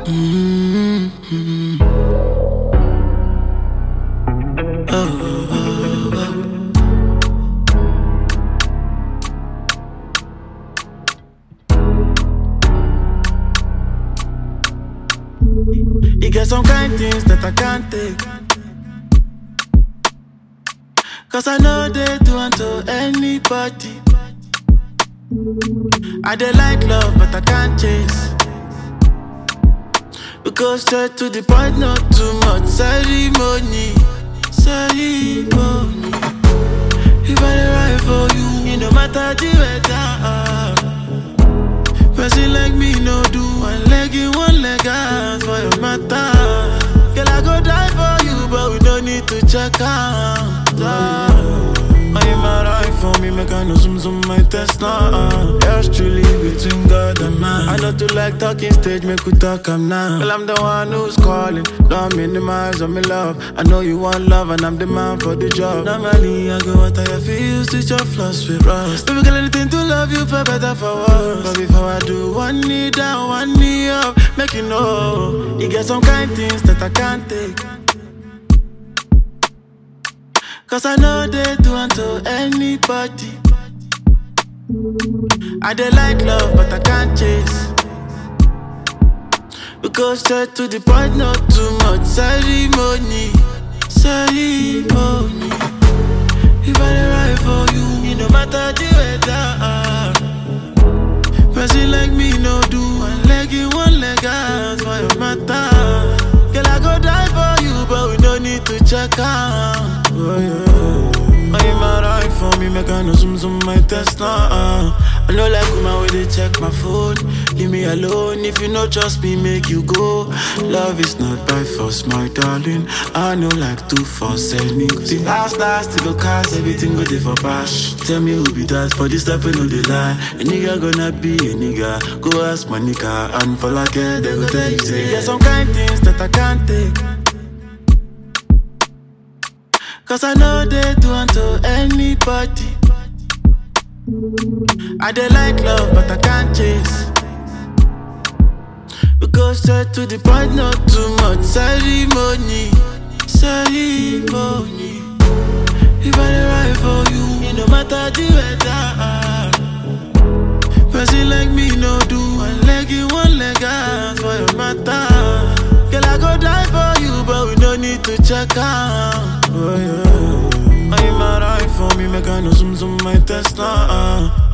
Mm-hmm. You get some kind things that I can't take, 'cause I know they do unto anybody. I dey like love, but I can't chase. We go straight to the point, not too much ceremony. Ceremony. If I dey right for you, it no matter the weather. Person like me no do one leg in, one leg out for your matter. Girl, I go die for you, but we don't need to check out. I'm alright for me, make I know some my test now. Yours truly between God and man. I don't do like talking stage, make we talk now. Well, I'm the one who's calling, don't minimize on me love. I know you want love and I'm the man for the job. Normally I go out I feel, switch your flaws with rust. Baby girl, anything to love you for better, for worse. But before I do, one knee down, one knee up, make you know, you get some kind things that I can't take, 'cause I know they do unto anybody. I dey like love, but I can't chase. We go straight to the point, not too much ceremony. Ceremony. If I dey right for you, it no matter the weather. Person like me no do one leg in, one leg out for your matter. Girl, I go die for you, but we don't need to check out. Oh, yeah. I'm alright for me, make I know some my test now. I know like woman when they check my phone. Leave me alone, if you not trust me, make you go. Love is not by force, my darling. I know like 2 force anything. Last to go cast, everything go there for bash. Tell me who be that, for this stuff we know they lie. A nigga gonna be a nigga. Go ask my nigga, and for like it, they go tell you say. There's some kind things that I can't take, 'cause I know they do unto anybody. I dey like love, but I can't chase. We go straight to the point, not too much ceremony. Ceremony. If I dey right for you, it no matter the weather. Person like me no do one leg in, one leg out for your matter. Girl, I go die for you, but we don't need to check out. Oh, yeah. I'm alright for me, make I know some my test now.